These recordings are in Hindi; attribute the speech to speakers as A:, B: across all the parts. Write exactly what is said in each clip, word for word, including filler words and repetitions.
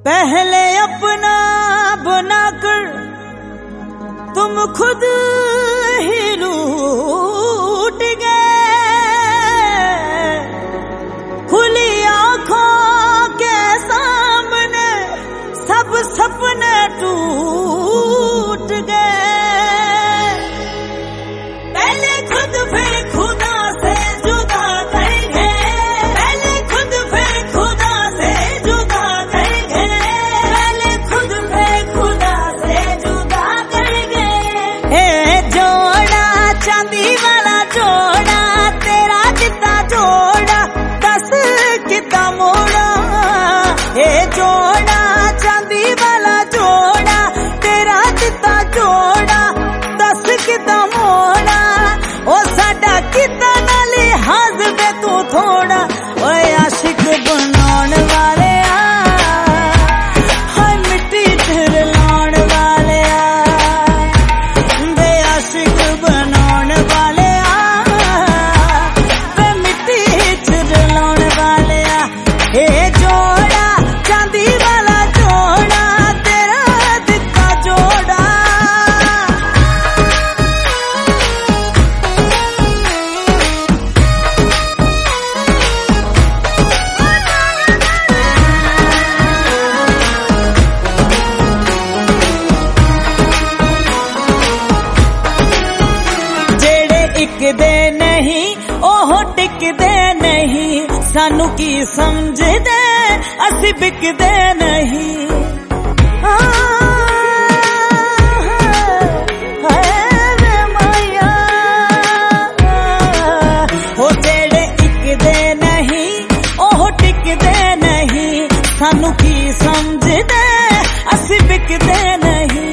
A: पहले अपना बनाकर तुम खुद ही लूट गए, खुली आंखों के सामने सब सपने टूट गए। पहले खुद फिर खुदा से जुदा कर गए, पहले खुद फिर खुदा से जुदा कर गए, पहले खुद फिर खुदा से जुदा कर गए। हे जोड़ा चांदी वाला जोड़ा, तेरा कितना जोड़ा दस कितना मोड़ा। हे जोड़ा चांदी वाला जोड़ा, तेरा कितना जोड़ा दस कितना मोड़ा। ओ साडा कितना नाल हाज दे तू थोड़ा, ओए आशिक बनाउण वाले आ, हाय मिट्टी च रलाउण वाले आ, बे आशिक बनाउण वाले आ, बे मिट्टी च रलाउण वाले आ। हे जोड़ा चांदी वाला जोड़ा, तेरा दिता जोड़ा। टिकदे नहीं ओह टिकदे नहीं, सानू की समझदे असी बिकदे नहीं। आ, है माया हो जेड़े टिकदे नहीं ओह टिकदे नहीं, सानू की समझदे असी बिकदे नहीं।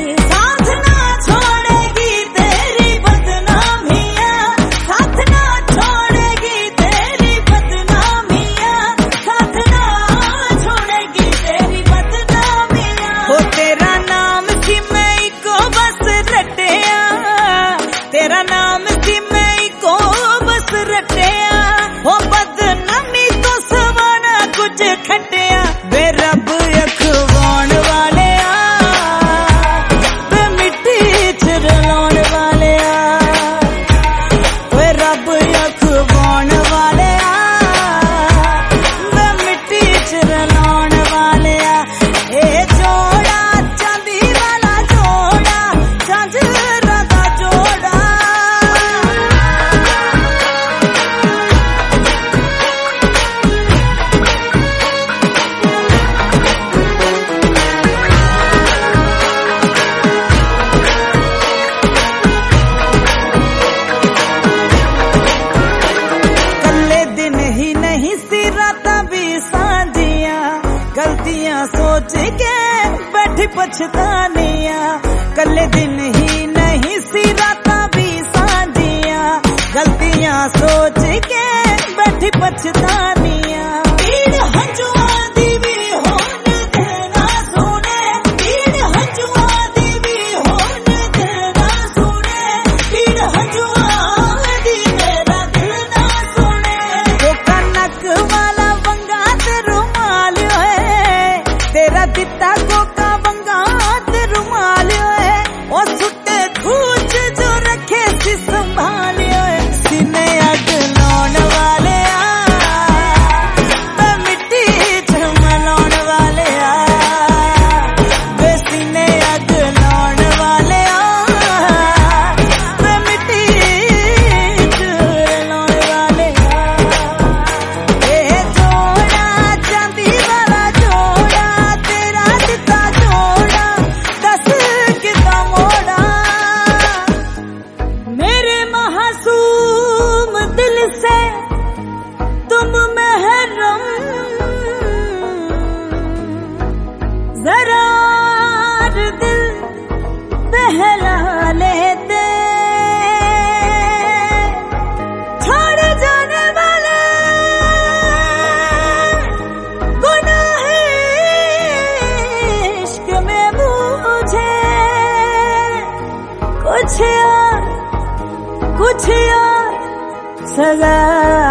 A: तेरा नाम सी मैं को बस रटिया, हो बदनामी तो सवाना कुछ खटिया। वे रब अखवाण वाले आ, वे मिट्टी च रलाउण वाले आ, वे रब अखवाण वाले आ, वे मिट्टी च रलाउण वाले आ। ए जोड़ा चांदी वाला जोड़ा, झांझरा दा जोड़ा। गलतियां सोच के बैठी पछतानिया, कल्ले दिन ही नहीं सी रातां भी सांझिया। गलतियां सोच के बैठी पछतानिया, पीड़ हंजुआं दी भी होन देना सुने, पीड़ हंजुआं दी भी होन देना सुने, पीड़ हंजुआं दी मेरा दिल ना सुने। वो कनक वाला वंगा ते रुमाल तेरा दिता कोका वंगा ते रुमाल है, ओ सुटे खूच जो रखे सी संभाल सीने अग लाउण वाले आ, मिट्टी च मलाउण वाले आ, वे सीने अग लाउण वाले आ, मिट्टी च लाउण वाले आ। ए जोड़ा चांदी वाला जोड़ा, तेरा दिता जोड़ा दस कितना मोड़ा। मेरे मासूम दिल से तुम महरम जरा दिल बहला लेते, छोड़ जाने वाले गुनाह इश्क में मुझे कुछ यार कुछ यार सजा